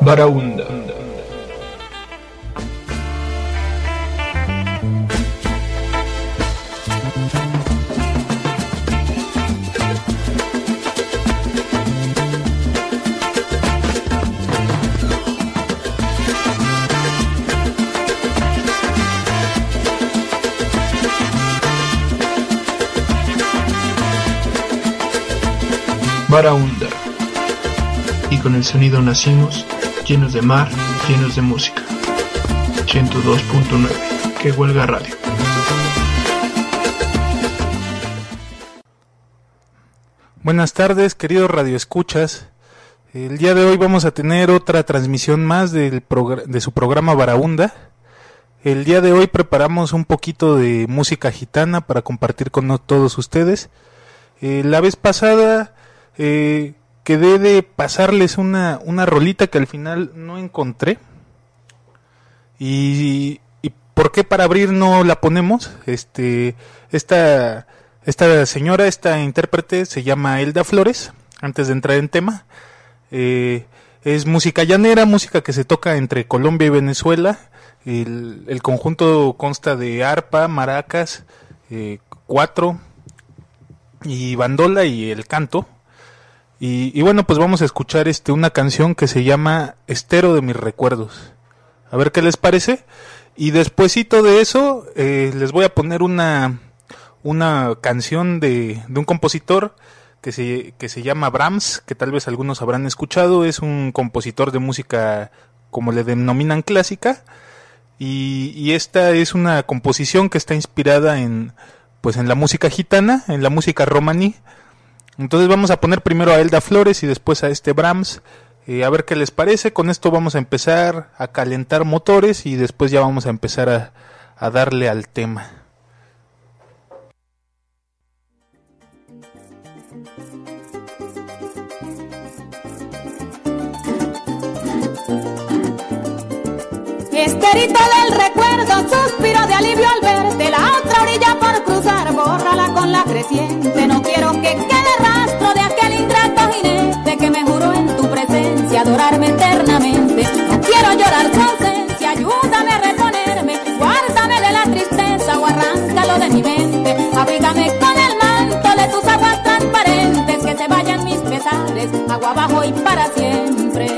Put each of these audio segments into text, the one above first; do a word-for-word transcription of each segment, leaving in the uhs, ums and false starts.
Barahunda. Barahunda. Y con el sonido nacimos, llenos de mar, llenos de música. ciento dos punto nueve, que huelga radio. Buenas tardes, queridos radioescuchas. El día de hoy vamos a tener otra transmisión más del progr- de su programa Barahunda. El día de hoy preparamos un poquito de música gitana para compartir con no- todos ustedes. Eh, la vez pasada eh, quedé de pasarles una, una rolita que al final no encontré. Y, y ¿por qué para abrir no la ponemos? Este, esta, esta señora, esta intérprete se llama Elda Flores, antes de entrar en tema. Eh, es música llanera, música que se toca entre Colombia y Venezuela. El, el conjunto consta de arpa, maracas, eh, cuatro y bandola y el canto. Y, y bueno, pues vamos a escuchar este una canción que se llama Estero de mis recuerdos. A ver qué les parece. Y despuesito de eso eh, les voy a poner una una canción de, de un compositor que se que se llama Brahms, que tal vez algunos habrán escuchado. Es un compositor de música, como le denominan, clásica. Y, y esta es una composición que está inspirada en pues en la música gitana, en la música romaní. Entonces vamos a poner primero a Elda Flores y después a este Brahms, eh, a ver qué les parece. Con esto vamos a empezar a calentar motores y después ya vamos a empezar a, a darle al tema. Esterito del recuerdo, suspiro de alivio al verte. La otra orilla por cruzar, bórrala con la creciente. No quiero que quede rastro de aquel ingrato jinete que me juró en tu presencia adorarme eternamente. No quiero llorar su ausencia, ayúdame a reponerme. Guárdame de la tristeza o arráncalo de mi mente. Abrígame con el manto de tus aguas transparentes. Que se vayan mis pesares, agua abajo y para siempre.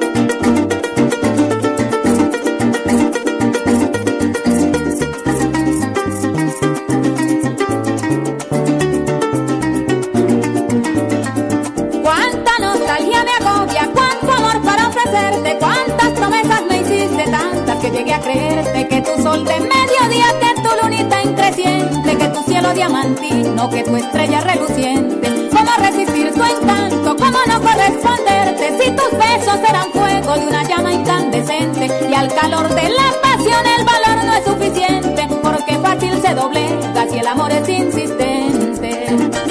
Cuántas promesas me hiciste, tantas que llegué a creerte. Que tu sol de mediodía, que tu lunita increciente, que tu cielo diamantino, que tu estrella reluciente. ¿Cómo resistir tu encanto? ¿Cómo no corresponderte? Si tus besos eran fuego de una llama incandescente. Y al calor de la pasión el valor no es suficiente, porque fácil se doblega si el amor es insistente.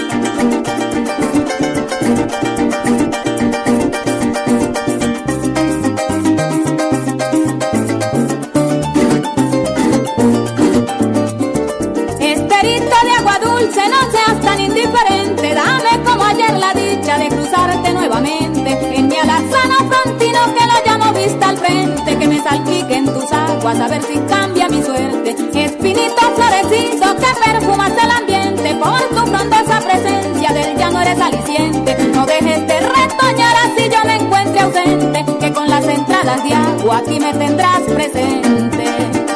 No seas tan indiferente, dame como ayer la dicha de cruzarte nuevamente. En mi alazano frontino que lo llamo vista al frente, que me salpique en tus aguas a ver si cambia mi suerte. Espinito florecido que perfumas el ambiente, por tu frondosa presencia del llano eres aliciente. No dejes de retoñar así yo me encuentre ausente, que con las entradas de agua aquí me tendrás presente.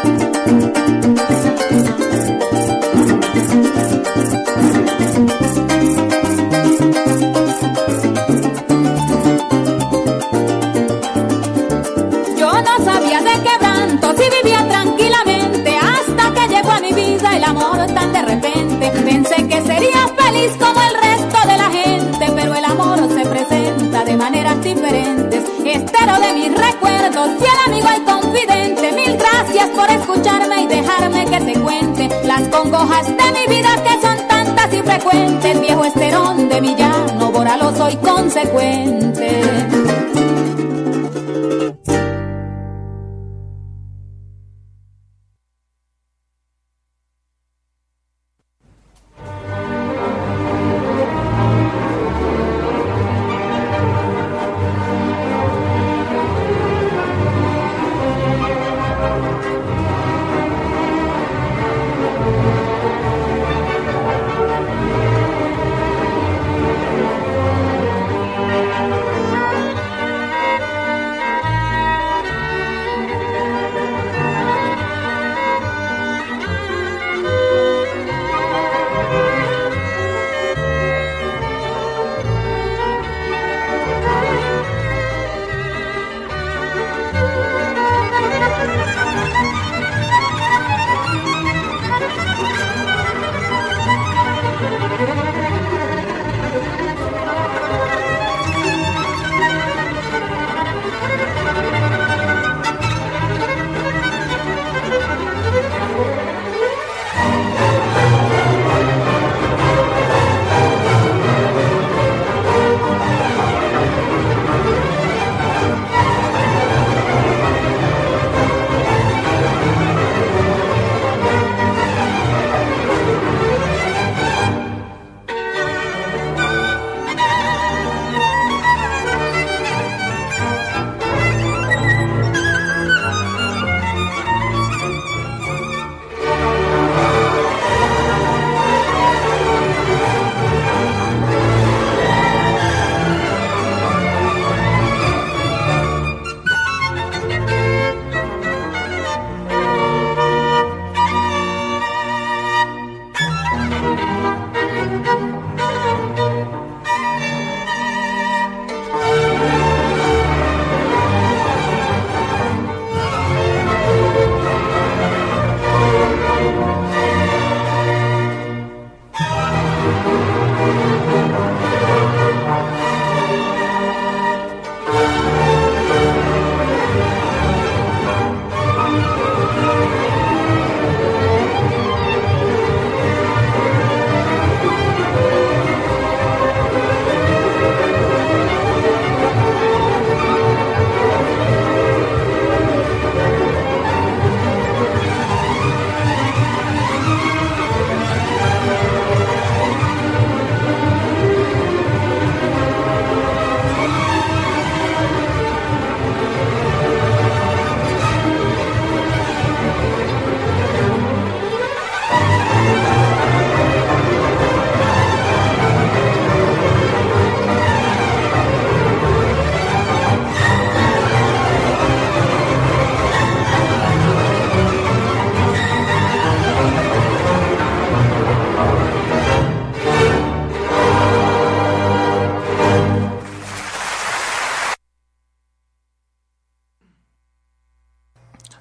Pensé que sería feliz como el resto de la gente, pero el amor se presenta de maneras diferentes. Estero de mis recuerdos, fiel amigo y confidente, mil gracias por escucharme y dejarme que te cuente las congojas de mi vida que son tantas y frecuentes. Viejo esterón de mi llano, bóralo, soy consecuente.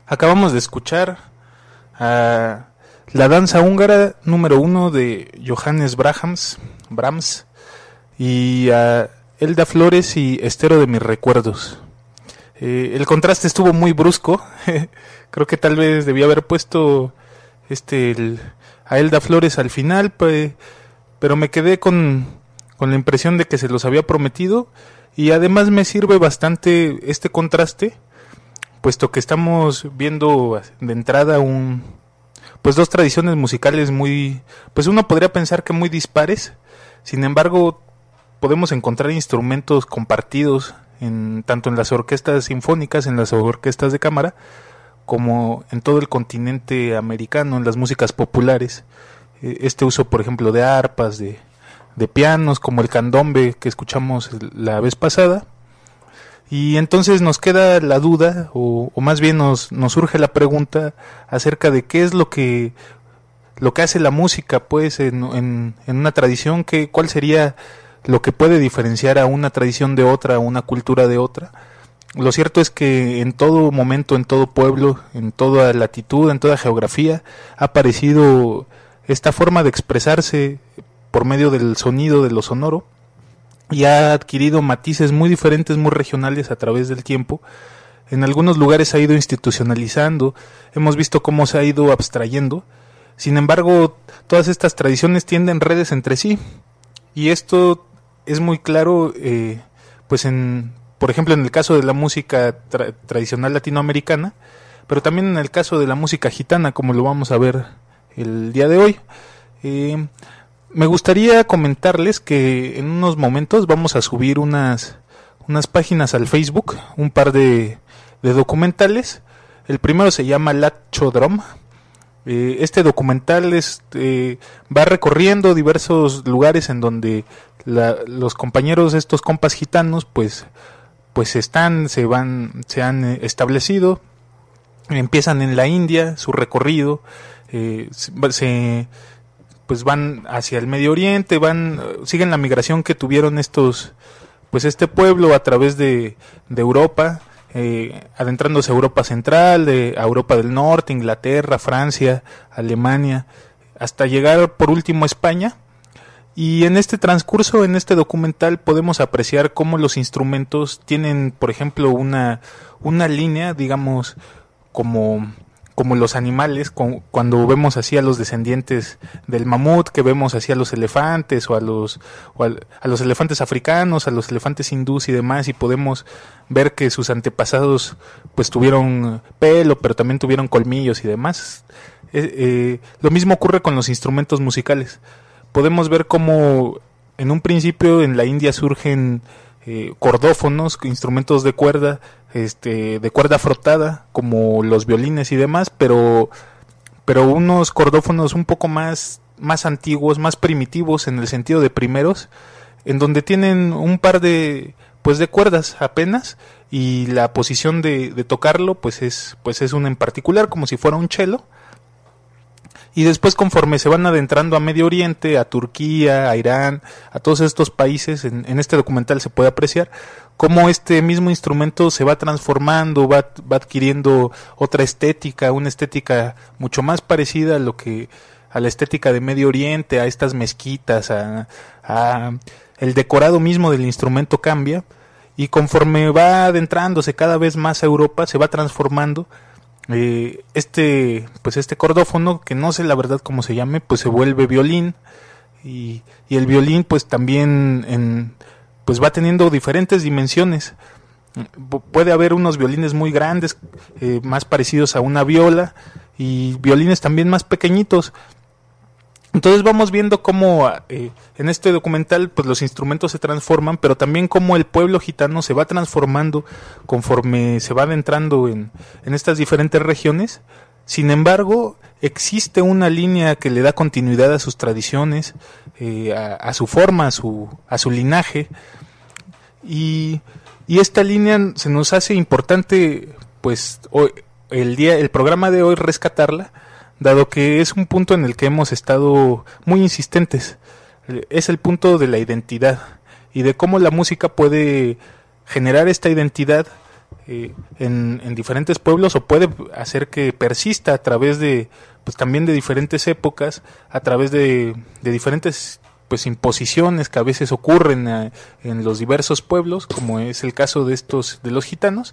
Acabamos de escuchar a la danza húngara número uno de Johannes Brahms, Brahms y a Elda Flores y Estero de mis recuerdos. Eh, el contraste estuvo muy brusco. Creo que tal vez debía haber puesto este el, a Elda Flores al final, pues, pero me quedé con, con la impresión de que se los había prometido, y además me sirve bastante este contraste, puesto que estamos viendo de entrada un pues dos tradiciones musicales muy, pues uno podría pensar que muy dispares. Sin embargo, podemos encontrar instrumentos compartidos en tanto en las orquestas sinfónicas, en las orquestas de cámara, como en todo el continente americano, en las músicas populares. Este uso, por ejemplo, de arpas, de, de pianos, como el candombe que escuchamos la vez pasada. Y entonces nos queda la duda, o, o más bien nos, nos surge la pregunta acerca de qué es lo que lo que hace la música, pues, en, en, en una tradición, que, cuál sería lo que puede diferenciar a una tradición de otra, a una cultura de otra. Lo cierto es que en todo momento, en todo pueblo, en toda latitud, en toda geografía, ha aparecido esta forma de expresarse por medio del sonido, de lo sonoro, y ha adquirido matices muy diferentes, muy regionales a través del tiempo. En algunos lugares se ha ido institucionalizando, hemos visto cómo se ha ido abstrayendo. Sin embargo, todas estas tradiciones tienden redes entre sí, y esto es muy claro, eh, pues en, por ejemplo, en el caso de la música tra- tradicional latinoamericana, pero también en el caso de la música gitana, como lo vamos a ver el día de hoy. Eh, Me gustaría comentarles que en unos momentos vamos a subir unas, unas páginas al Facebook, un par de, de documentales. El primero se llama Lachodrom. Eh, este documental es, eh, va recorriendo diversos lugares en donde la, los compañeros, estos compas gitanos, pues, pues están, se van, se han establecido. Empiezan en la India su recorrido, eh, se pues van hacia el Medio Oriente, van, siguen la migración que tuvieron estos, pues este pueblo a través de, de Europa, eh, adentrándose a Europa Central, de, a Europa del Norte, Inglaterra, Francia, Alemania, hasta llegar por último a España. Y en este transcurso, en este documental, podemos apreciar cómo los instrumentos tienen, por ejemplo, una, una línea, digamos, como... como los animales, con, cuando vemos así a los descendientes del mamut, que vemos así a los elefantes o a los o a, a los elefantes africanos, a los elefantes hindús y demás, y podemos ver que sus antepasados pues tuvieron pelo, pero también tuvieron colmillos y demás. Eh, eh, lo mismo ocurre con los instrumentos musicales. Podemos ver cómo en un principio en la India surgen eh, cordófonos, instrumentos de cuerda, este de cuerda frotada, como los violines y demás, pero pero unos cordófonos un poco más más antiguos, más primitivos en el sentido de primeros, en donde tienen un par de pues de cuerdas apenas, y la posición de, de tocarlo pues es pues es una en particular, como si fuera un cello. Y después, conforme se van adentrando a Medio Oriente, a Turquía, a Irán, a todos estos países, en, en este documental se puede apreciar cómo este mismo instrumento se va transformando, va, va adquiriendo otra estética, una estética mucho más parecida a lo que a la estética de Medio Oriente, a estas mezquitas, a, a el decorado mismo del instrumento cambia, y conforme va adentrándose cada vez más a Europa, se va transformando. Eh, este pues este cordófono, que no sé la verdad cómo se llame, pues se vuelve violín, y, y el violín pues también en, pues va teniendo diferentes dimensiones. Puede haber unos violines muy grandes, eh, más parecidos a una viola, y violines también más pequeñitos. Entonces vamos viendo cómo eh, en este documental pues los instrumentos se transforman, pero también cómo el pueblo gitano se va transformando conforme se va adentrando en, en estas diferentes regiones. Sin embargo, existe una línea que le da continuidad a sus tradiciones, eh, a, a su forma, a su, a su linaje, y, y esta línea se nos hace importante, pues hoy, el día, el programa de hoy, rescatarla, dado que es un punto en el que hemos estado muy insistentes. Es el punto de la identidad y de cómo la música puede generar esta identidad eh, en, en diferentes pueblos, o puede hacer que persista a través de, pues también de diferentes épocas, a través de, de diferentes pues imposiciones que a veces ocurren a, en los diversos pueblos, como es el caso de estos, de los gitanos,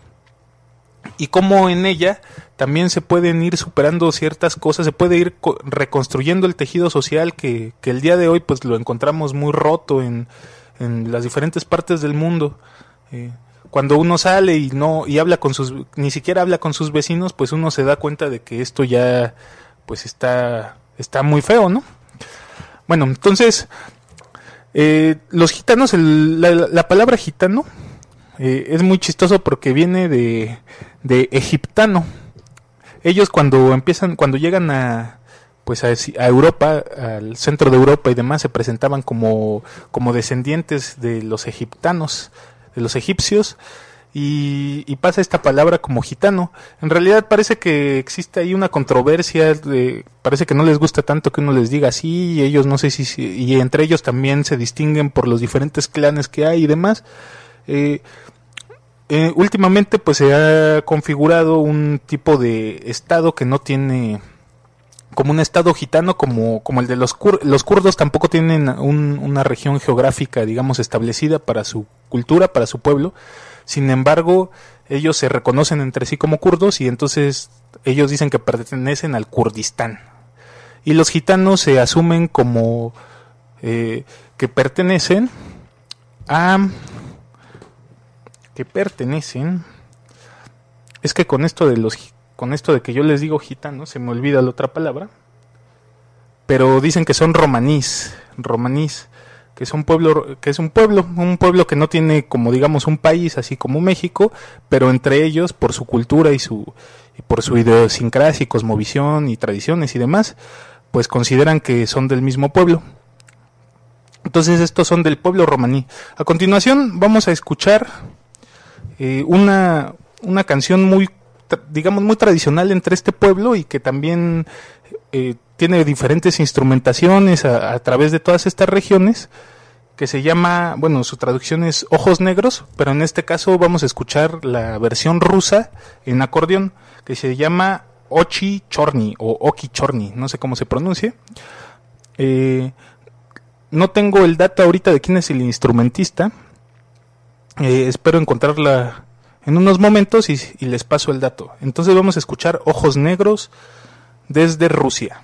y cómo en ella también se pueden ir superando ciertas cosas, se puede ir co- reconstruyendo el tejido social que, que el día de hoy pues lo encontramos muy roto en, en las diferentes partes del mundo. Eh, cuando uno sale y no y habla con sus ni siquiera habla con sus vecinos, pues uno se da cuenta de que esto ya pues está está muy feo, ¿no? Bueno, entonces eh, los gitanos, el, la, la palabra gitano eh, es muy chistoso porque viene de de egiptano. Ellos cuando empiezan, cuando llegan a pues a, a Europa, al centro de Europa y demás, se presentaban como como descendientes de los egiptanos, de los egipcios, y, y pasa esta palabra como gitano. En realidad parece que existe ahí una controversia, de, parece que no les gusta tanto que uno les diga así, y ellos no sé si, si y entre ellos también se distinguen por los diferentes clanes que hay y demás. Eh, eh, últimamente pues se ha configurado un tipo de estado que no tiene como un estado gitano como, como el de los kur, los kurdos tampoco tienen un, una región geográfica, digamos, establecida para su cultura, para su pueblo. Sin embargo, ellos se reconocen entre sí como kurdos y entonces ellos dicen que pertenecen al Kurdistán. Y los gitanos se asumen como eh, que pertenecen a... que pertenecen... Es que con esto de los con esto de que yo les digo gitanos, se me olvida la otra palabra, pero dicen que son romanís, romanís, que es un pueblo, que es un pueblo, un pueblo que no tiene como digamos un país así como México, pero entre ellos por su cultura y su y por su idiosincrasia y cosmovisión y tradiciones y demás, pues consideran que son del mismo pueblo. Entonces estos son del pueblo romaní. A continuación vamos a escuchar eh, una una canción muy digamos muy tradicional entre este pueblo y que también eh, tiene diferentes instrumentaciones a, a través de todas estas regiones, que se llama, bueno, su traducción es Ojos Negros, pero en este caso vamos a escuchar la versión rusa en acordeón, que se llama Ochi Chorny o Oki Chorny, no sé cómo se pronuncia. Eh, no tengo el dato ahorita de quién es el instrumentista, eh, espero encontrarla en unos momentos y, y les paso el dato. Entonces vamos a escuchar Ojos Negros desde Rusia.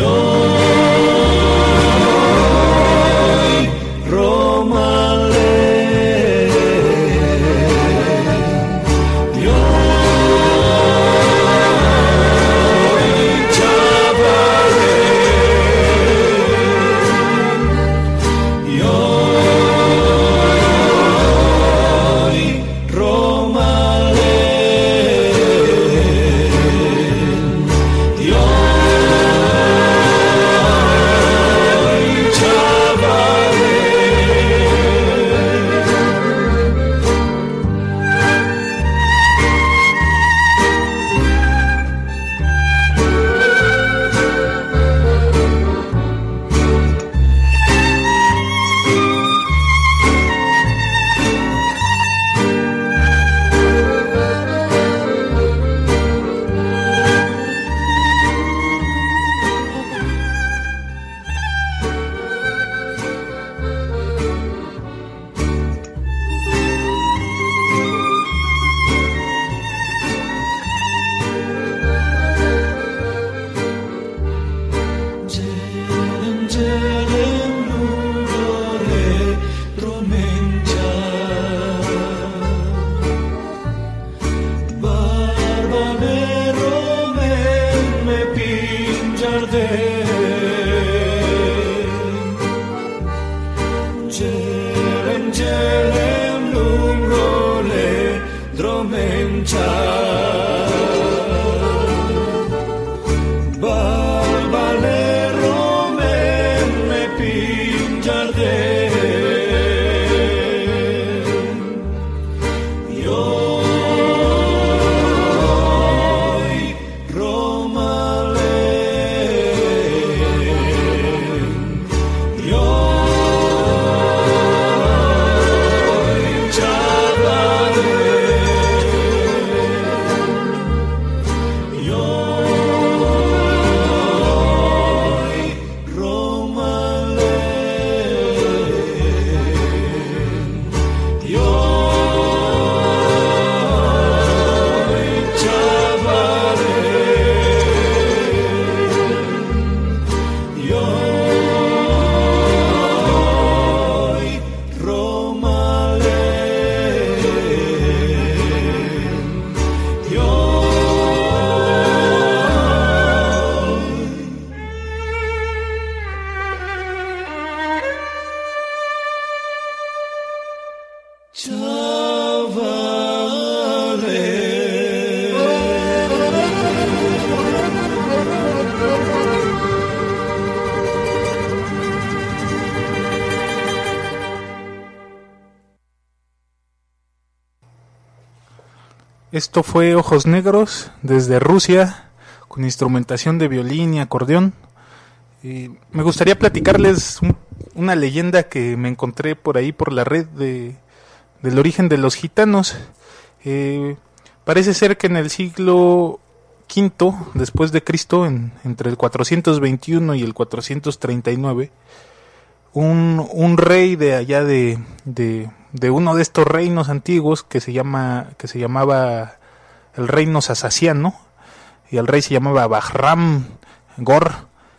Romale Chelem chelem lungrole dromencha Balbale romen me pinjarde Esto fue Ojos Negros desde Rusia, con instrumentación de violín y acordeón. Y me gustaría platicarles un, una leyenda que me encontré por ahí por la red de, del origen de los gitanos. Eh, parece ser que en el siglo quinto después de Cristo, en, entre el cuatrocientos veintiuno y el cuatrocientos treinta y nueve, un, un rey de allá de, de, de uno de estos reinos antiguos que se llama que se llamaba el reino sasaciano, y el rey se llamaba Bahram Gor,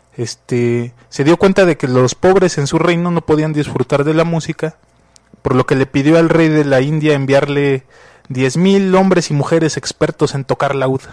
este se dio cuenta de que los pobres en su reino no podían disfrutar de la música, por lo que le pidió al rey de la India enviarle diez mil hombres y mujeres expertos en tocar laúd.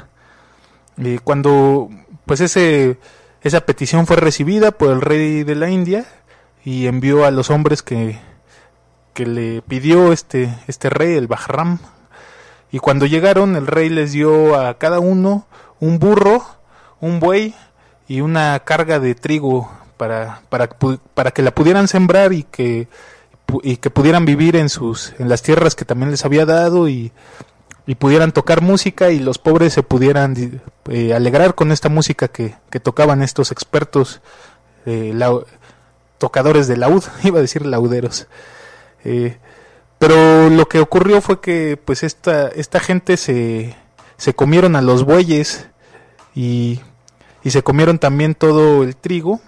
Y cuando pues ese esa petición fue recibida por el rey de la India, y envió a los hombres que, que le pidió este, este rey, el Bahram. Y cuando llegaron, el rey les dio a cada uno un burro, un buey y una carga de trigo para, para, para que la pudieran sembrar y que, y que pudieran vivir en, sus, en las tierras que también les había dado, y, y pudieran tocar música, y los pobres se pudieran eh, alegrar con esta música que, que tocaban estos expertos eh, la, tocadores de laúd, iba a decir lauderos. Eh, pero lo que ocurrió fue que pues esta esta gente se se comieron a los bueyes y y se comieron también todo el trigo,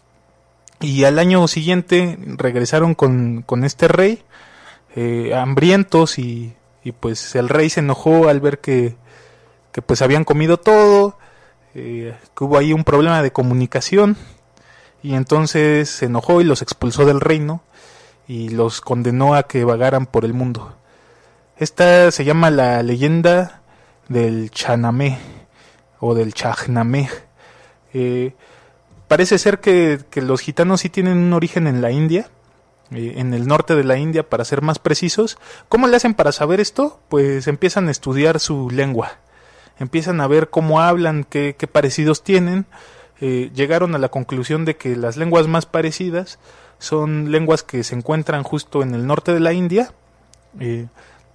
y al año siguiente regresaron con con este rey eh, hambrientos, y y pues el rey se enojó al ver que que pues habían comido todo, eh, que hubo ahí un problema de comunicación. Y entonces se enojó y los expulsó del reino y los condenó a que vagaran por el mundo. Esta se llama la leyenda del Chanamé o del Chagnamé. Eh, parece ser que, que los gitanos sí tienen un origen en la India, eh, en el norte de la India, para ser más precisos. ¿Cómo le hacen para saber esto? Pues empiezan a estudiar su lengua, empiezan a ver cómo hablan, qué, qué parecidos tienen. Eh, llegaron a la conclusión de que las lenguas más parecidas son lenguas que se encuentran justo en el norte de la India, eh,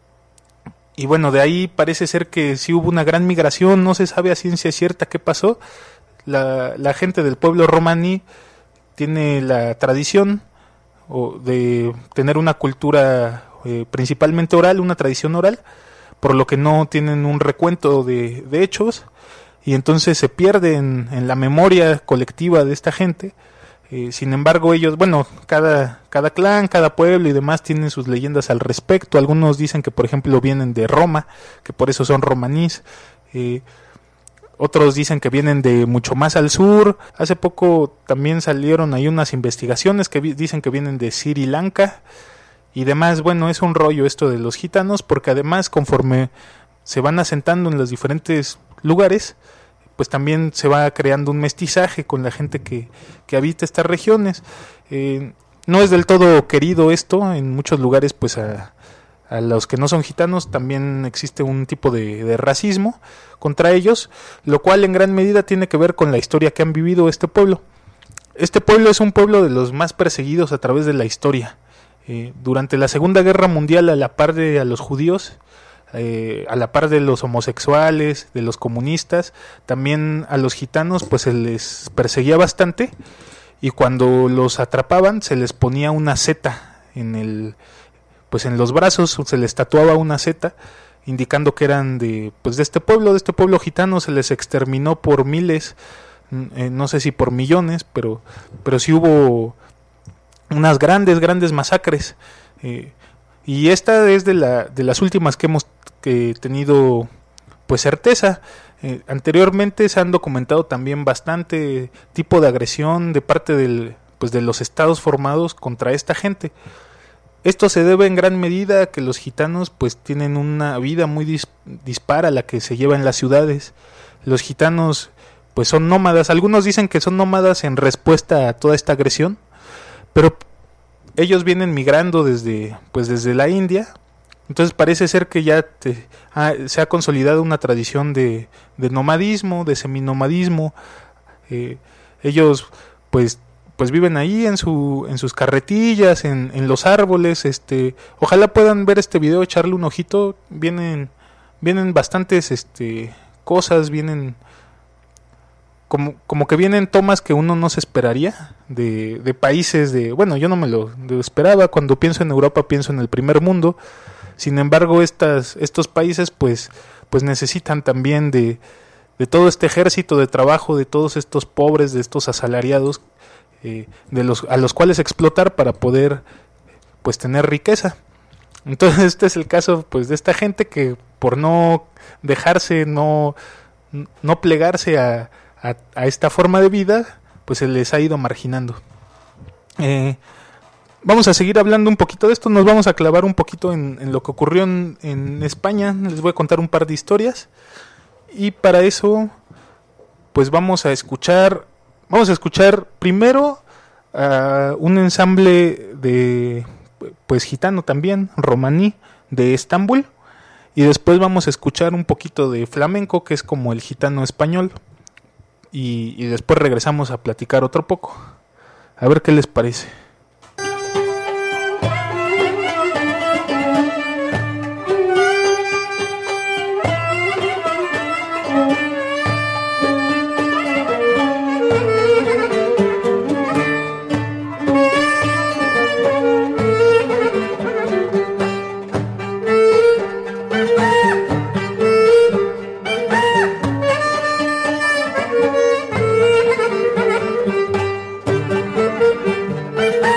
y bueno, de ahí parece ser que sí hubo una gran migración. No se sabe a ciencia cierta qué pasó. La, la gente del pueblo romaní tiene la tradición o de tener una cultura eh, principalmente oral, una tradición oral, por lo que no tienen un recuento de, de hechos, y entonces se pierde en, en la memoria colectiva de esta gente. Eh, sin embargo, ellos, bueno, cada, cada clan, cada pueblo y demás tienen sus leyendas al respecto. Algunos dicen que, por ejemplo, vienen de Roma, que por eso son romanís. Eh, otros dicen que vienen de mucho más al sur. Hace poco también salieron ahí unas investigaciones que vi- dicen que vienen de Sri Lanka y demás. Bueno, es un rollo esto de los gitanos, porque además, conforme se van asentando en los diferentes lugares, pues también se va creando un mestizaje con la gente que, que habita estas regiones. Eh, no es del todo querido esto. En muchos lugares, pues a, a los que no son gitanos también existe un tipo de, de racismo contra ellos, lo cual en gran medida tiene que ver con la historia que han vivido este pueblo. Este pueblo es un pueblo de los más perseguidos a través de la historia. Eh, durante la Segunda Guerra Mundial, a la par de a los judíos, eh, a la par de los homosexuales, de los comunistas, también a los gitanos pues se les perseguía bastante, y cuando los atrapaban se les ponía una seta en el pues en los brazos, se les tatuaba una seta indicando que eran de pues de este pueblo, de este pueblo gitano. Se les exterminó por miles, eh, no sé si por millones, pero pero sí hubo unas grandes grandes masacres, eh, y esta es de la de las últimas que hemos que tenido pues certeza. Eh, anteriormente se han documentado también bastante tipo de agresión de parte del pues de los estados formados contra esta gente. Esto se debe en gran medida a que los gitanos pues tienen una vida muy dis, dispara a la que se lleva en las ciudades. Los gitanos pues son nómadas. Algunos dicen que son nómadas en respuesta a toda esta agresión, pero ellos vienen migrando desde pues desde la India. Entonces parece ser que ya te, ah, se ha consolidado una tradición de, de nomadismo, de seminomadismo. Eh, ellos pues pues viven ahí en su en sus carretillas, en, en los árboles. Este, ojalá puedan ver este video, echarle un ojito. Vienen vienen bastantes este cosas, vienen como como que vienen tomas que uno no se esperaría de, de países de, bueno, yo no me lo, lo esperaba. Cuando pienso en Europa pienso en el primer mundo. Sin embargo, estas, estos países pues, pues necesitan también de, de todo este ejército de trabajo, de todos estos pobres, de estos asalariados, eh, de los, a los cuales explotar para poder pues tener riqueza. Entonces este es el caso pues de esta gente que por no dejarse, no, no plegarse a, a, a esta forma de vida, pues se les ha ido marginando. Eh, Vamos a seguir hablando un poquito de esto, nos vamos a clavar un poquito en, en lo que ocurrió en, en España. Les voy a contar un par de historias, y para eso pues vamos a escuchar, vamos a escuchar primero a un ensamble de pues gitano también, romaní, de Estambul, y después vamos a escuchar un poquito de flamenco, que es como el gitano español, y, y después regresamos a platicar otro poco, a ver qué les parece. Thank you.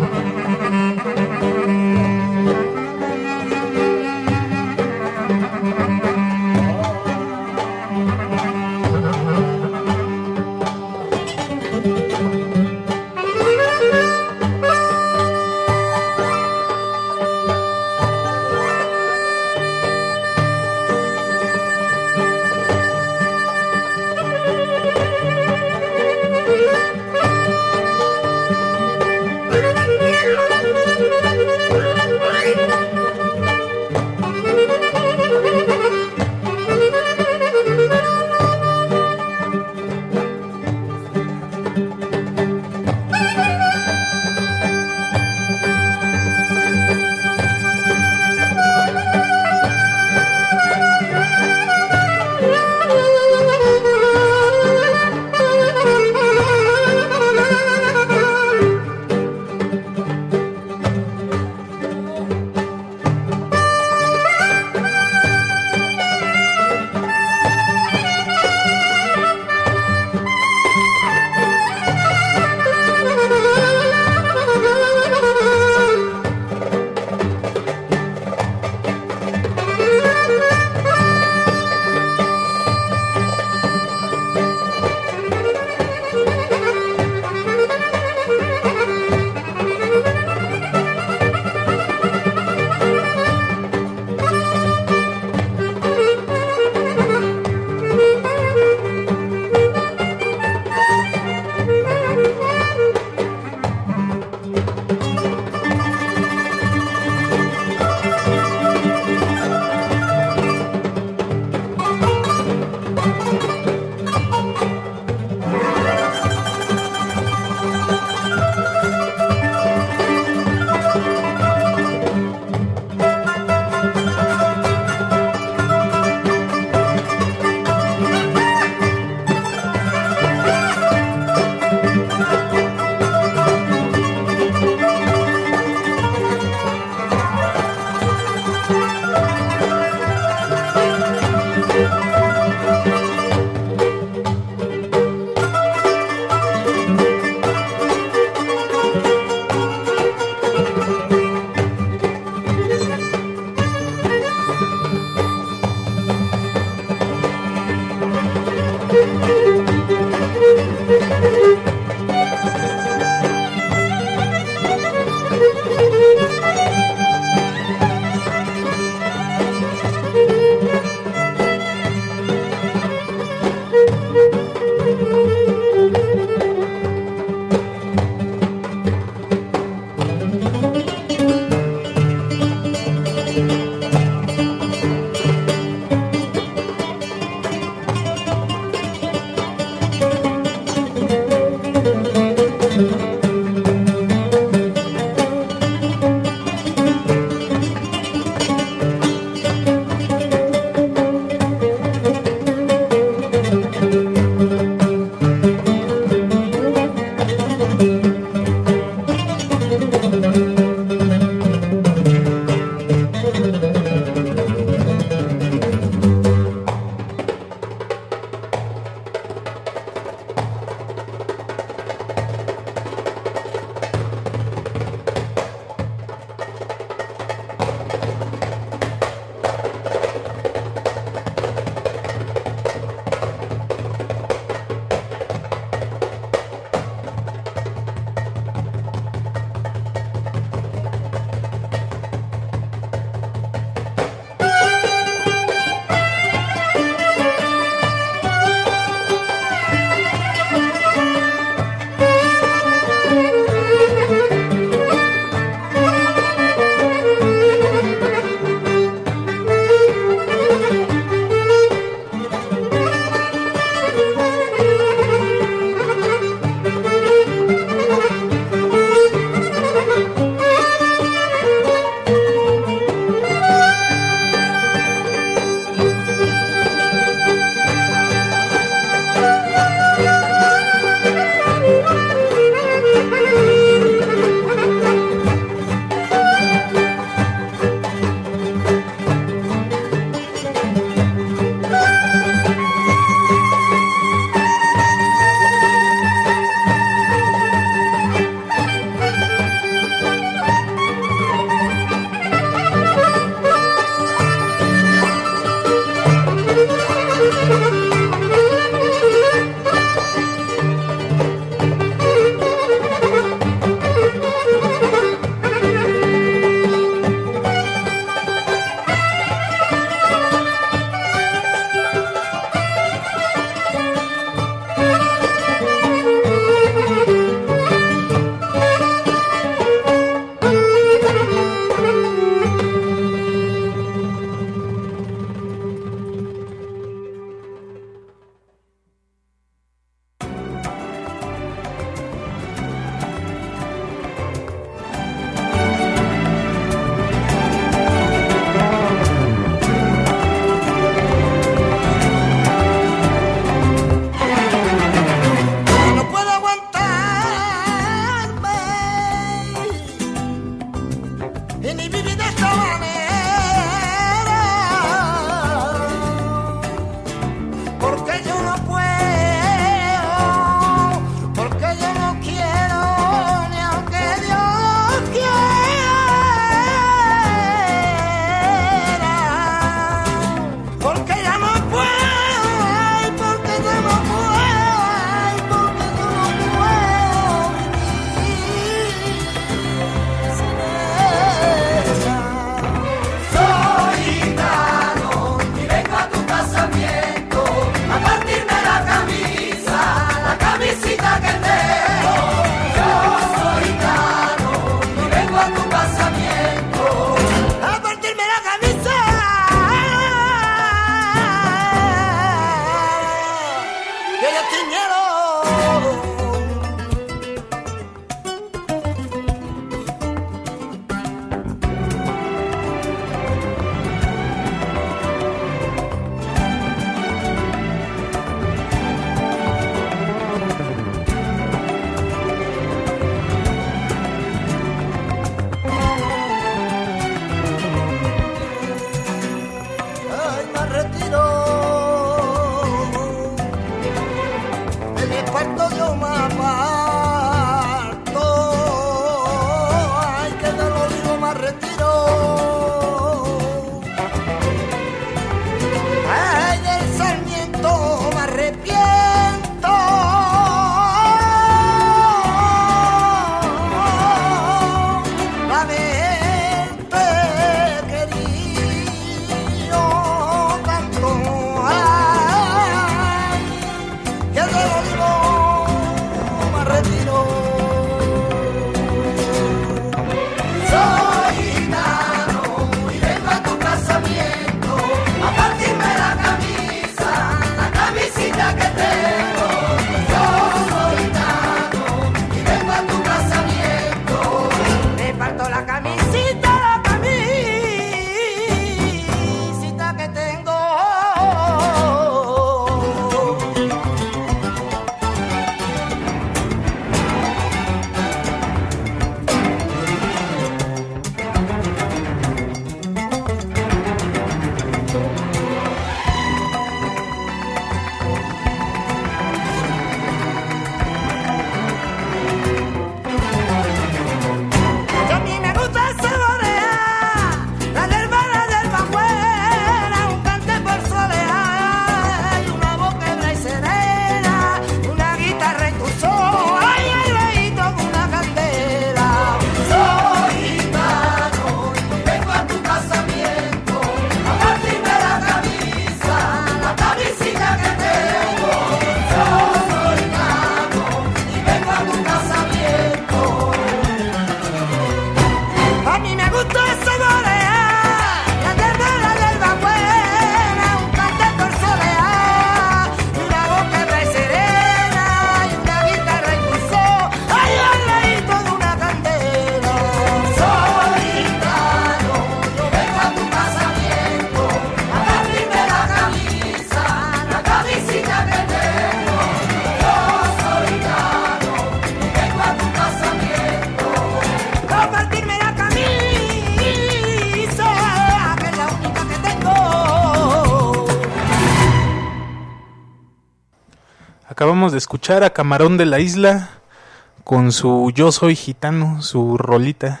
Acabamos de escuchar a Camarón de la Isla con su Yo Soy Gitano, su rolita.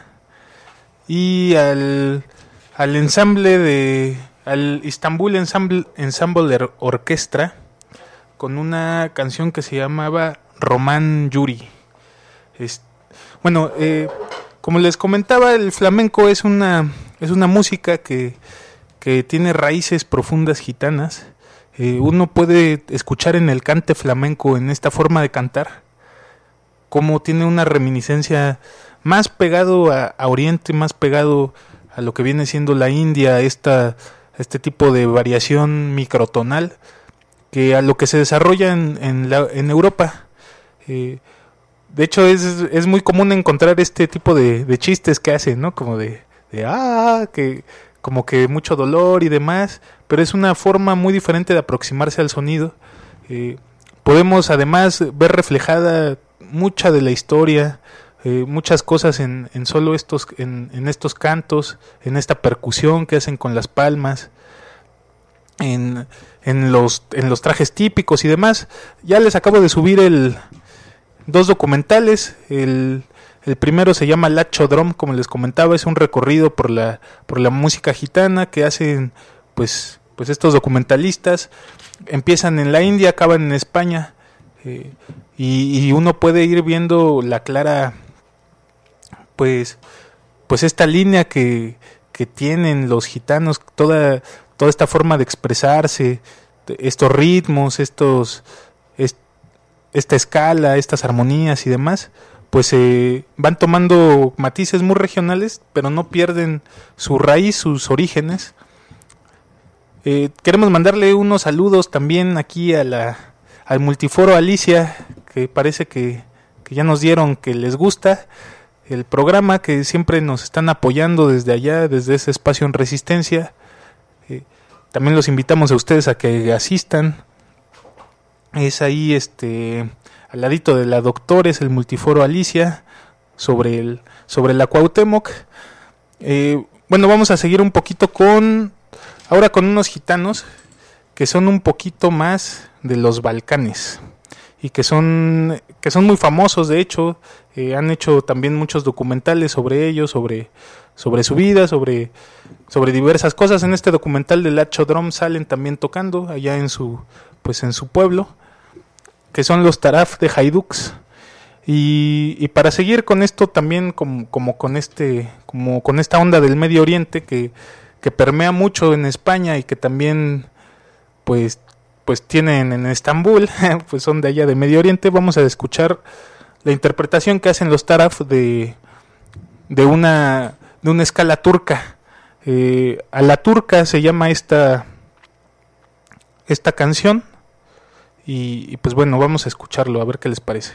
Y al, al ensamble de... al Istanbul Ensemble, Ensemble Orquestra con una canción que se llamaba Román Yuri. Es, bueno, eh, como les comentaba, el flamenco es una, es una música que, que tiene raíces profundas gitanas. Eh, uno puede escuchar en el cante flamenco, en esta forma de cantar, como tiene una reminiscencia más pegado a, a Oriente, más pegado a lo que viene siendo la India, esta, este tipo de variación microtonal, que a lo que se desarrolla en, en, la, en Europa. Eh, de hecho es, es muy común encontrar este tipo de, de chistes que hacen, ¿no? Como de, de ah, que como que mucho dolor y demás, pero es una forma muy diferente de aproximarse al sonido. Eh, podemos además ver reflejada mucha de la historia, eh, muchas cosas en, en solo estos, en, en estos cantos, en esta percusión que hacen con las palmas, en, en los, en los trajes típicos y demás. Ya les acabo de subir el dos documentales. El El primero se llama Lacho Drum, como les comentaba, es un recorrido por la por la música gitana que hacen pues pues estos documentalistas. Empiezan en la India, acaban en España, eh, y, y uno puede ir viendo la clara pues pues esta línea que, que tienen los gitanos, toda toda esta forma de expresarse, estos ritmos, estos est, esta escala, estas armonías y demás. Pues eh, van tomando matices muy regionales, pero no pierden su raíz, sus orígenes. Eh, queremos mandarle unos saludos también aquí a la, al Multiforo Alicia, que parece que, que ya nos dieron que les gusta el programa, que siempre nos están apoyando desde allá, desde ese espacio en Resistencia. Eh, también los invitamos a ustedes a que asistan. Es ahí este... al ladito de la Doctores, el Multiforo Alicia, sobre el sobre la Cuauhtémoc. Eh, bueno, vamos a seguir un poquito con, ahora con unos gitanos que son un poquito más de los Balcanes y que son que son muy famosos. De hecho, eh, han hecho también muchos documentales sobre ellos, sobre sobre su vida, sobre sobre diversas cosas. En este documental de Lacho Drum salen también tocando allá en su pues en su pueblo, que son los Taraf de Haiduks. Y, y para seguir con esto también como, como con este como con esta onda del Medio Oriente que, que permea mucho en España y que también pues pues tienen en Estambul, pues son de allá de Medio Oriente, vamos a escuchar la interpretación que hacen los Taraf de de una de una escala turca. Eh, a la turca se llama esta esta canción. Y, y pues bueno, vamos a escucharlo, a ver qué les parece.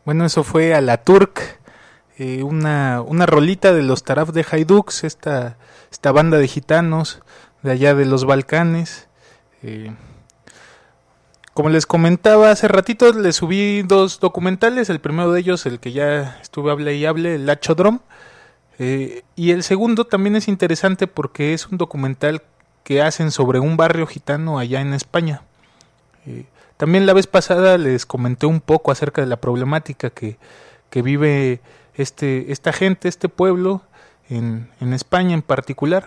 Bueno, eso fue Alaturk, eh, una, una rolita de los Taraf de Haiduks, esta, esta banda de gitanos de allá de los Balcanes. Eh, como les comentaba hace ratito, les subí dos documentales, el primero de ellos, el que ya estuve hable y hable, el Lachodrom, eh, y el segundo también es interesante porque es un documental que hacen sobre un barrio gitano allá en España. Eh, también la vez pasada les comenté un poco acerca de la problemática que, que vive este, esta gente, este pueblo, en, en España en particular.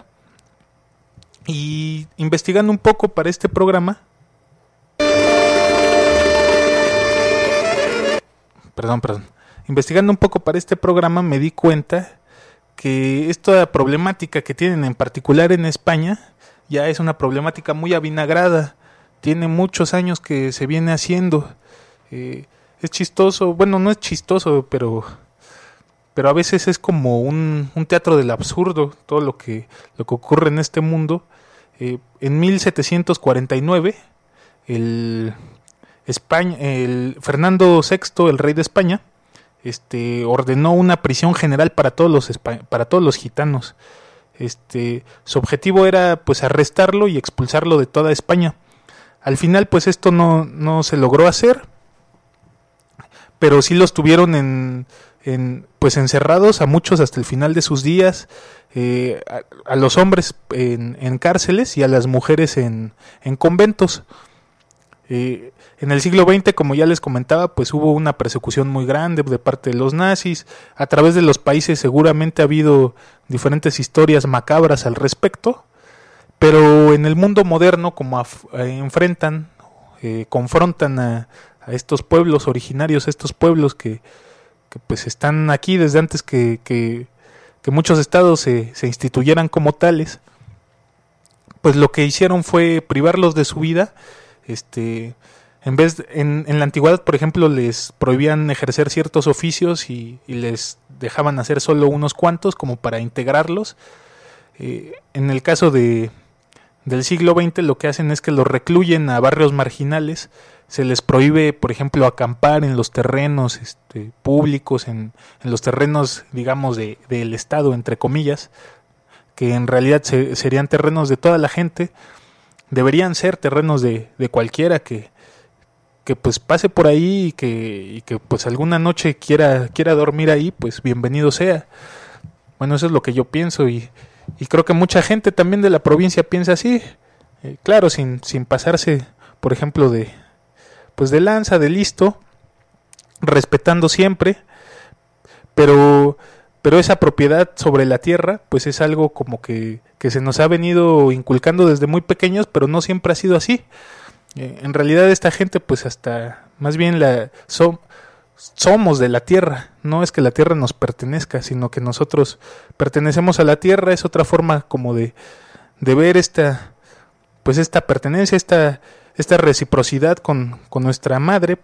Y investigando un poco para este programa, perdón, perdón, investigando un poco para este programa me di cuenta que esta problemática que tienen en particular en España ya es una problemática muy avinagrada. Tiene muchos años que se viene haciendo. Eh, es chistoso, bueno, no es chistoso, pero pero a veces es como un, un teatro del absurdo todo lo que lo que ocurre en este mundo. Eh, en mil setecientos cuarenta y nueve, el España, el Fernando sexto, el rey de España, este ordenó una prisión general para todos los para todos los gitanos. Este, su objetivo era pues arrestarlo y expulsarlo de toda España. Al final pues esto no, no se logró hacer, pero sí los tuvieron en, en pues encerrados a muchos hasta el final de sus días, eh, a, a los hombres en, en cárceles y a las mujeres en, en conventos. Eh, en el siglo veinte, como ya les comentaba, pues hubo una persecución muy grande de parte de los nazis. A través de los países seguramente ha habido diferentes historias macabras al respecto, pero en el mundo moderno, como af- eh, enfrentan, eh, confrontan a, a estos pueblos originarios, estos pueblos que, que pues están aquí desde antes que, que, que muchos estados se, se instituyeran como tales, pues lo que hicieron fue privarlos de su vida. Este, en vez de, en, en la antigüedad, por ejemplo, les prohibían ejercer ciertos oficios y, y les dejaban hacer solo unos cuantos como para integrarlos. Eh, en el caso de del siglo veinte lo que hacen es que los recluyen a barrios marginales, se les prohíbe, por ejemplo, acampar en los terrenos este, públicos, en, en los terrenos, digamos, de, del Estado, entre comillas, que en realidad se, serían terrenos de toda la gente. Deberían ser terrenos de, de cualquiera que, que pues pase por ahí y que, y que pues alguna noche quiera, quiera dormir ahí, pues bienvenido sea. Bueno, eso es lo que yo pienso y, y creo que mucha gente también de la provincia piensa así, eh, claro, sin, sin pasarse, por ejemplo, de pues de lanza, de listo, respetando siempre, pero pero esa propiedad sobre la tierra pues es algo como que, que se nos ha venido inculcando desde muy pequeños, pero no siempre ha sido así. Eh, en realidad esta gente pues hasta más bien la so, somos de la tierra, no es que la tierra nos pertenezca, sino que nosotros pertenecemos a la tierra. Es otra forma como de, de ver esta pues esta pertenencia, esta, esta reciprocidad con, con nuestra madre.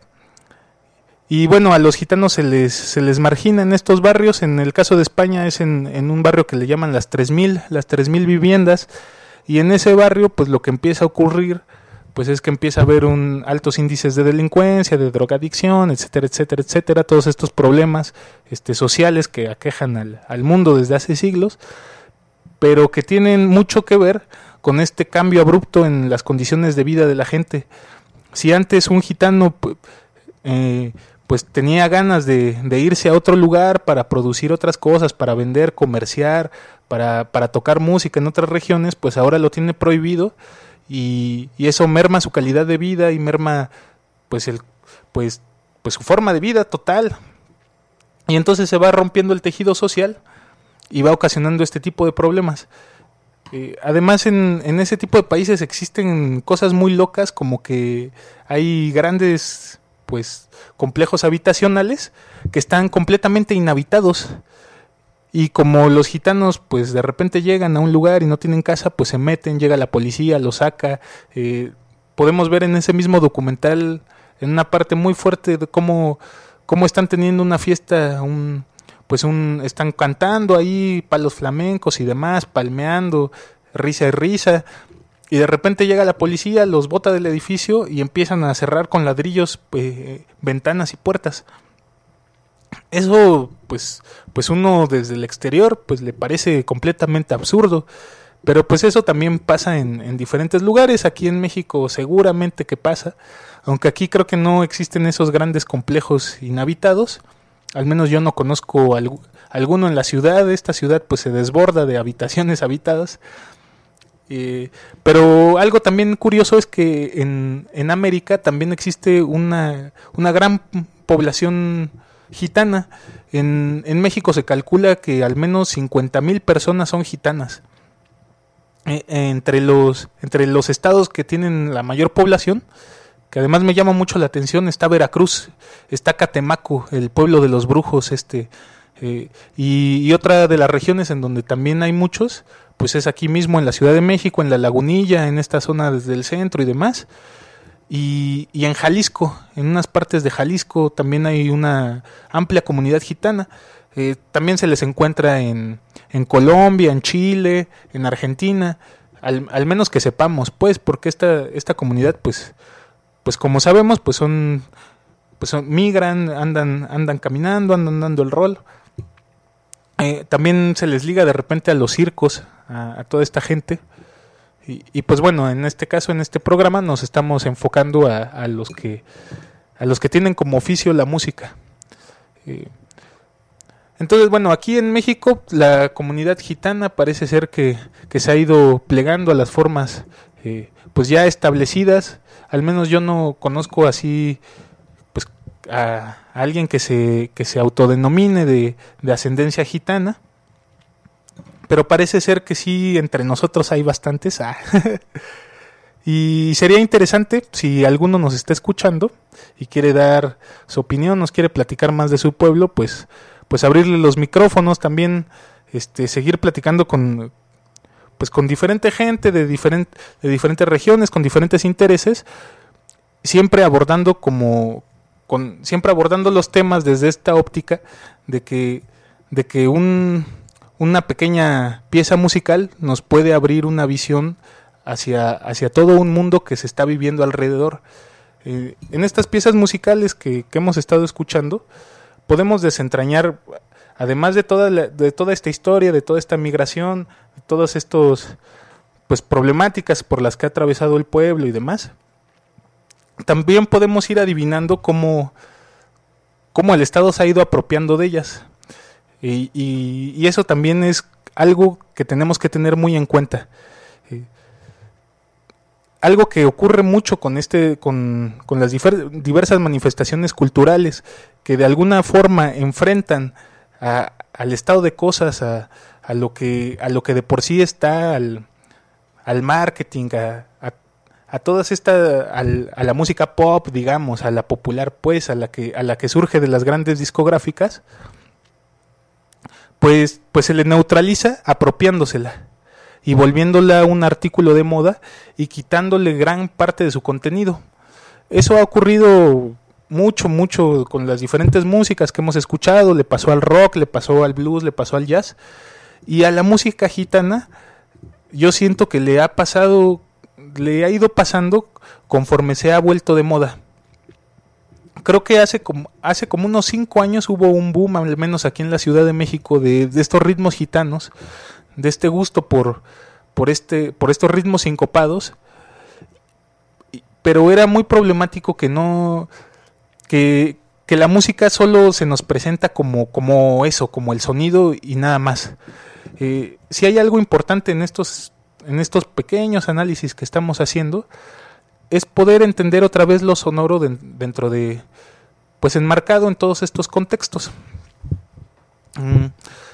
Y bueno, a los gitanos se les, se les margina en estos barrios. En el caso de España es en, en un barrio que le llaman las tres mil, las tres mil viviendas, y en ese barrio pues lo que empieza a ocurrir pues es que empieza a haber un altos índices de delincuencia, de drogadicción, etcétera, etcétera, etcétera, todos estos problemas este, sociales que aquejan al, al mundo desde hace siglos, pero que tienen mucho que ver con este cambio abrupto en las condiciones de vida de la gente. Si antes un gitano eh, pues tenía ganas de, de irse a otro lugar para producir otras cosas, para vender, comerciar, para, para tocar música en otras regiones, pues ahora lo tiene prohibido. Y, y eso merma su calidad de vida y merma pues el pues pues su forma de vida total, y entonces se va rompiendo el tejido social y va ocasionando este tipo de problemas. Eh, además en, en ese tipo de países existen cosas muy locas, como que hay grandes pues complejos habitacionales que están completamente inhabitados. Y como los gitanos pues de repente llegan a un lugar y no tienen casa, pues se meten, llega la policía, los saca. Eh, podemos ver en ese mismo documental, en una parte muy fuerte, de cómo, cómo están teniendo una fiesta, un, pues un, están cantando ahí palos flamencos y demás, palmeando, risa y risa. Y de repente llega la policía, los bota del edificio y empiezan a cerrar con ladrillos pues, ventanas y puertas. Eso, pues, pues uno desde el exterior, pues le parece completamente absurdo. Pero pues eso también pasa en, en diferentes lugares. Aquí en México seguramente que pasa, aunque aquí creo que no existen esos grandes complejos inhabitados. Al menos yo no conozco alg- alguno en la ciudad. Esta ciudad pues se desborda de habitaciones habitadas. Eh, pero algo también curioso es que en, en América también existe una, una gran población gitana. En, en México se calcula que al menos cincuenta mil personas son gitanas. Eh, entre los entre los estados que tienen la mayor población, que además me llama mucho la atención, está Veracruz, está Catemaco, el pueblo de los brujos, este eh, y, y otra de las regiones en donde también hay muchos, pues es aquí mismo en la Ciudad de México, en La Lagunilla, en esta zona desde el centro y demás, y, y en Jalisco, en unas partes de Jalisco también hay una amplia comunidad gitana. Eh, también se les encuentra en, en Colombia, en Chile, en Argentina, al, al menos que sepamos, pues, porque esta, esta comunidad, pues, pues como sabemos, pues son, pues son, migran, andan, andan caminando, andan dando el rol. Eh, también se les liga de repente a los circos, a, a toda esta gente. Y, y pues bueno, en este caso, en este programa, nos estamos enfocando a, a los que, a los que tienen como oficio la música. Eh, Entonces, bueno, aquí en México la comunidad gitana parece ser que, que se ha ido plegando a las formas eh, pues ya establecidas. Al menos yo no conozco así pues a, a alguien que se, que se autodenomine de, de ascendencia gitana. Pero parece ser que sí, entre nosotros hay bastantes. Ah. Y sería interesante si alguno nos está escuchando y quiere dar su opinión, nos quiere platicar más de su pueblo, pues... pues abrirle los micrófonos, también este seguir platicando con pues con diferente gente de diferente de diferentes regiones, con diferentes intereses, siempre abordando como con siempre abordando los temas desde esta óptica de que de que un una pequeña pieza musical nos puede abrir una visión hacia hacia todo un mundo que se está viviendo alrededor. Eh, en estas piezas musicales que, que hemos estado escuchando, podemos desentrañar, además de toda la, de toda esta historia, de toda esta migración, de todas estos pues problemáticas por las que ha atravesado el pueblo y demás, también podemos ir adivinando cómo, cómo el Estado se ha ido apropiando de ellas. Y, y, y eso también es algo que tenemos que tener muy en cuenta. Eh, algo que ocurre mucho con este con, con las difer- diversas manifestaciones culturales que de alguna forma enfrentan a, al estado de cosas, a, a lo que a lo que de por sí está, al, al marketing, a, a, a todas esta al, a la música pop, digamos, a la popular, pues, a la que a la que surge de las grandes discográficas, pues pues se le neutraliza apropiándosela y volviéndola un artículo de moda y quitándole gran parte de su contenido. Eso ha ocurrido mucho, mucho con las diferentes músicas que hemos escuchado. Le pasó al rock, le pasó al blues, le pasó al jazz. Y a la música gitana yo siento que le ha pasado, le ha ido pasando conforme se ha vuelto de moda. Creo que hace como, hace como unos cinco años hubo un boom, al menos aquí en la Ciudad de México, de, de estos ritmos gitanos, de este gusto por, por, este, por estos ritmos sincopados, pero era muy problemático que no que, que la música solo se nos presenta como, como eso, como el sonido y nada más. Eh, si hay algo importante en estos, en estos pequeños análisis que estamos haciendo, es poder entender otra vez lo sonoro de, dentro de, pues enmarcado en todos estos contextos. Mm.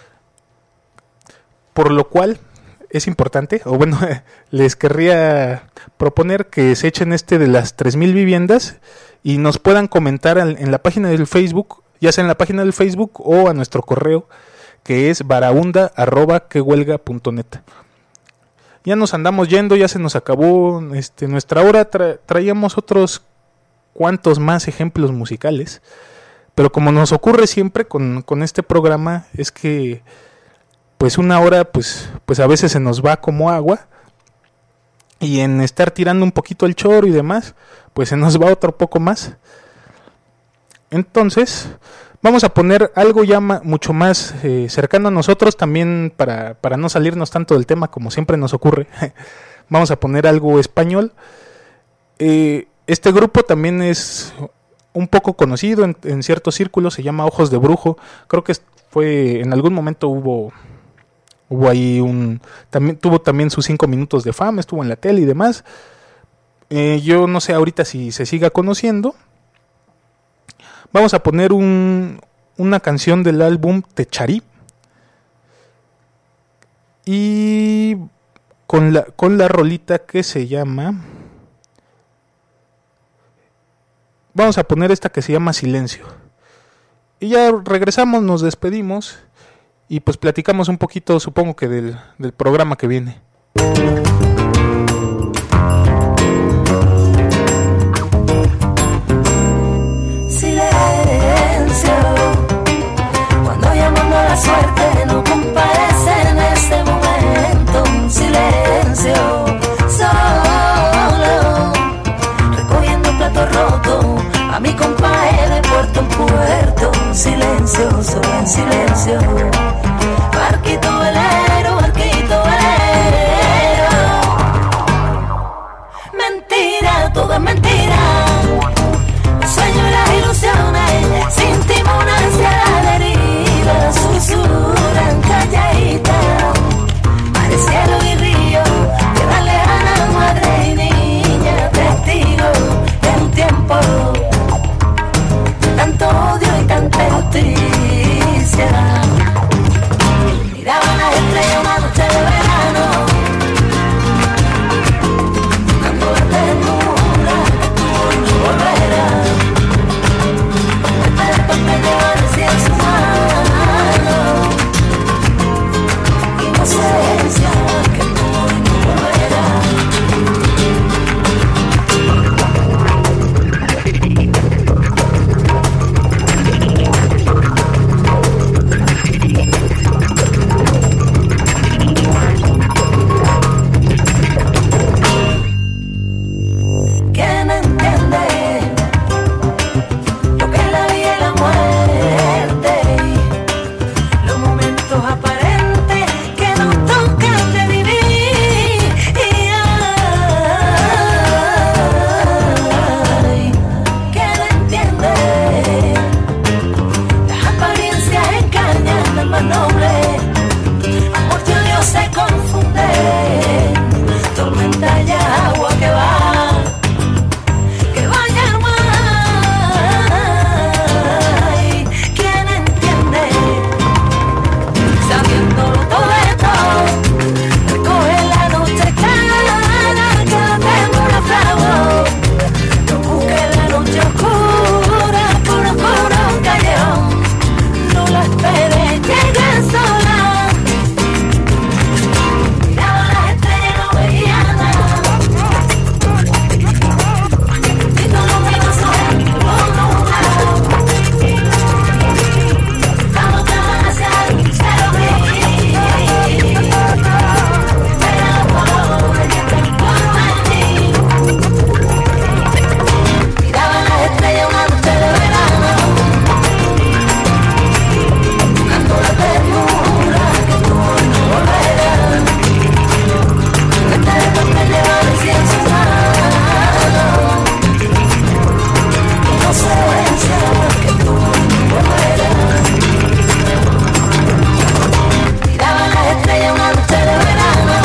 Por lo cual es importante, o bueno, les querría proponer que se echen este de las tres mil viviendas y nos puedan comentar en la página del Facebook, ya sea en la página del Facebook o a nuestro correo, que es baraunda arroba quehuelga punto net. Ya nos andamos yendo, ya se nos acabó este, nuestra hora, tra- traíamos otros cuantos más ejemplos musicales, pero como nos ocurre siempre con, con este programa, es que pues una hora pues pues a veces se nos va como agua, y en estar tirando un poquito el choro y demás, pues se nos va otro poco más. Entonces, Vamos a poner algo ya ma- mucho más eh, cercano a nosotros también para, para no salirnos tanto del tema como siempre nos ocurre. Vamos a poner algo español. Eh, este grupo también es un poco conocido en, en ciertos círculos, se llama Ojos de Brujo. Creo que fue en algún momento hubo hubo ahí un también tuvo también sus cinco minutos de fama, estuvo en la tele y demás. Eh, yo no sé ahorita si se siga conociendo. Vamos a poner un, una canción del álbum Techarí. Y con la, con la rolita que se llama... Vamos a poner esta que se llama Silencio. Y ya regresamos, nos despedimos. Y pues platicamos un poquito, supongo que del, del programa que viene. Cuando llamando a la suerte no comparece en este momento. Silencio, solo recogiendo plato roto a mi compadre de puerto en puerto. Silencio, solo en silencio. Barquito velero, barquito velero. Mentira, todo es mentira. Sueño y las ilusiones, sin timón hacia la deriva, susurran calladitas, mar, cielo y río, tierra lejana, madre y niña, testigo de un tiempo, tanto odio y tanta justicia. Miraba las estrellas una noche de verano, dando la ternura que tú no volverás. Me llevarse en su mano, inocencia que no, no volverá. ¿Quién entiende lo que es la vida y la muerte? Los momentos aparentes que nos tocan de vivir. Ay, ¿quién entiende? Las apariencias engañan al más noble. Amor y odio se confunden. Tormenta y agua que va, que vaya al mar. Ay, ¿quién entiende? Sabiéndolo todo esto, recoge la noche clara que la ternura fragua. No busque la noche oscura por oscuro callejón. No la esperes, llega sola. Miraba las estrellas, no veía nada. Y todo luminoso como una. Vamos a hacia el cielo gris. Pero los colores que transforman en mí. Miraba las estrellas una noche de verano, dando la ternura que tú no volverás. Esta de donde llevarse en su mano, inocencia que tú no volverás. Miraba las estrellas una noche de verano,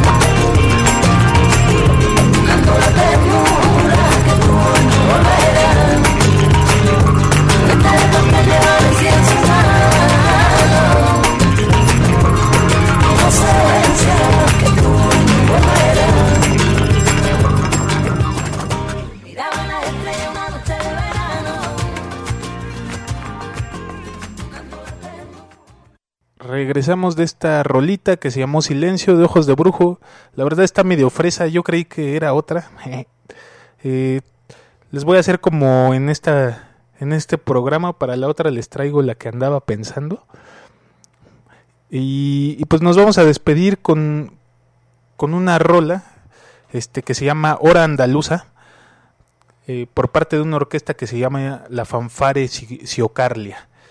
dando la ternura que tú no volverás. Esta de donde llevarse en su mano, inocencia que tú no volverás. Miraba las estrellas una noche de verano, dando la ternura. Regresamos de esta rolita que se llamó Silencio de Ojos de Brujo. La verdad está medio fresa, yo creí que era otra. eh, les voy a hacer como en esta en este programa, para la otra les traigo la que andaba pensando. Y, y pues nos vamos a despedir con, con una rola este, que se llama Hora Andaluza, eh, por parte de una orquesta que se llama la Fanfare Ciocarlia.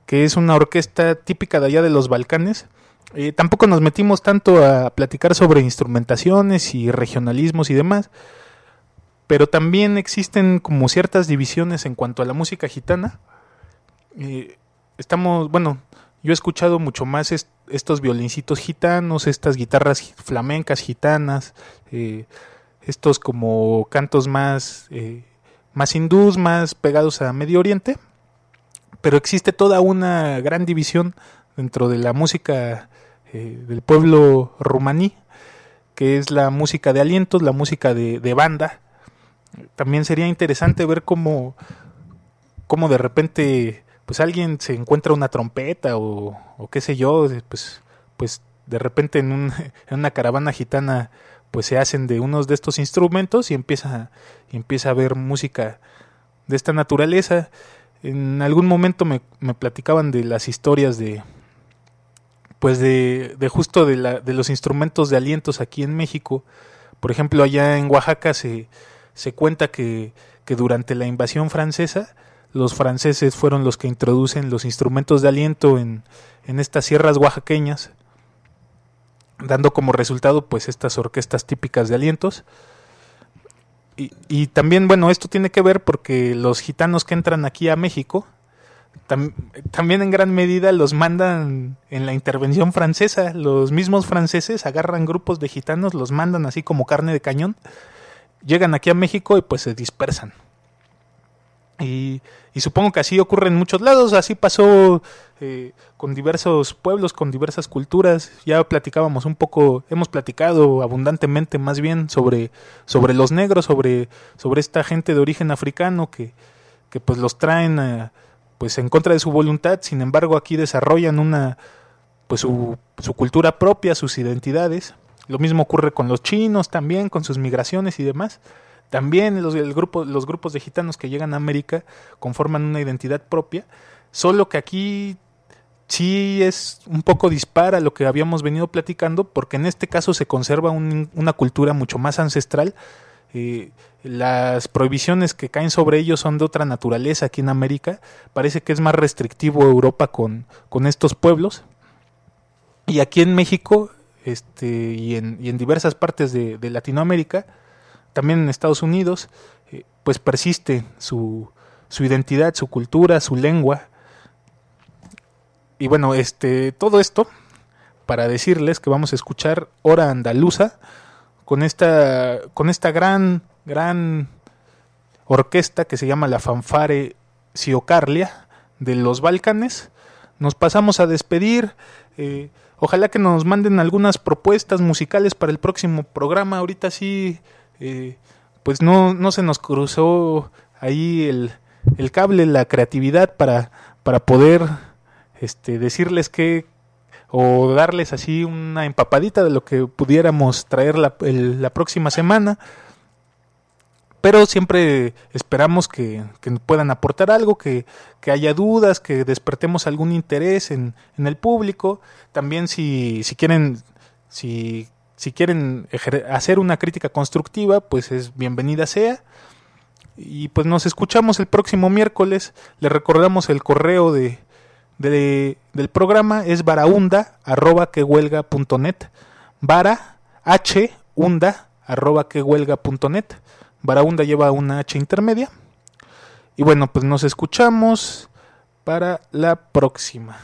que es una orquesta típica de allá de los Balcanes. Eh, tampoco nos metimos tanto a platicar sobre instrumentaciones y regionalismos y demás, pero también existen como ciertas divisiones en cuanto a la música gitana. Eh, estamos, bueno, yo he escuchado mucho más est- estos violincitos gitanos, estas guitarras flamencas gitanas, eh, estos como cantos más, eh, más hindús, más pegados a Medio Oriente, pero existe toda una gran división dentro de la música eh, del pueblo rumaní, que es la música de alientos, la música de, de banda. También sería interesante ver cómo, cómo de repente pues alguien se encuentra una trompeta o, o qué sé yo, pues, pues de repente en, un, en una caravana gitana pues se hacen de unos de estos instrumentos y empieza, y empieza a haber música de esta naturaleza. En algún momento me, me platicaban de las historias de pues de, de justo de, la, de los instrumentos de alientos aquí en México. Por ejemplo, allá en Oaxaca se, se cuenta que, que durante la invasión francesa los franceses fueron los que introducen los instrumentos de aliento en, en estas sierras oaxaqueñas, dando como resultado pues estas orquestas típicas de alientos. Y, y también, bueno, esto tiene que ver porque los gitanos que entran aquí a México tam, también en gran medida los mandan en la intervención francesa. Los mismos franceses agarran grupos de gitanos, los mandan así como carne de cañón, llegan aquí a México y pues se dispersan. Y, y supongo que así ocurre en muchos lados. Así pasó eh, con diversos pueblos, con diversas culturas. Ya platicábamos un poco, hemos platicado abundantemente más bien sobre, sobre los negros, sobre, sobre esta gente de origen africano que, que pues los traen a, pues en contra de su voluntad. Sin embargo, aquí desarrollan una pues su, su cultura propia, sus identidades. Lo mismo ocurre con los chinos también, con sus migraciones y demás. También los, el grupo, los grupos de gitanos que llegan a América conforman una identidad propia, solo que aquí sí es un poco dispar a lo que habíamos venido platicando, porque en este caso se conserva un, una cultura mucho más ancestral. Eh, las prohibiciones que caen sobre ellos son de otra naturaleza aquí en América. Parece que es más restrictivo Europa con, con estos pueblos. Y aquí en México este, y, en, y en diversas partes de, de Latinoamérica, también en Estados Unidos, eh, pues persiste su, su identidad, su cultura, su lengua. Y bueno, este, todo esto para decirles que vamos a escuchar Hora Andaluza con esta, con esta gran, gran orquesta que se llama la Fanfare Siocarlia de los Balcanes. Nos pasamos a despedir. Eh, ojalá que nos manden algunas propuestas musicales para el próximo programa. Ahorita sí... Eh, pues no, no se nos cruzó ahí el, el cable, la creatividad para, para poder este, decirles que o darles así una empapadita de lo que pudiéramos traer la, el, la próxima semana, pero siempre esperamos que, que puedan aportar algo, que, que haya dudas, que despertemos algún interés en, en el público. También si, si quieren si Si quieren ejer- hacer una crítica constructiva, pues es bienvenida sea. Y pues nos escuchamos el próximo miércoles. Les recordamos el correo de, de del programa es varaunda arroba quehuelga punto net. Vara h unda arroba quehuelga punto net. Varaunda lleva una H intermedia. Y bueno, pues nos escuchamos para la próxima.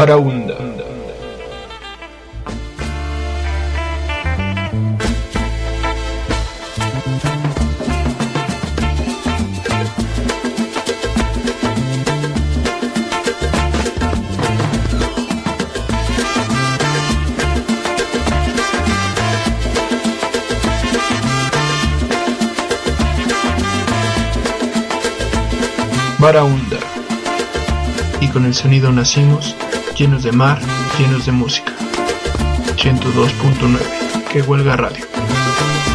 Barahunda. Barahunda. Y con el sonido nacimos, llenos de mar, llenos de música. ciento dos punto nueve. Que huelga radio.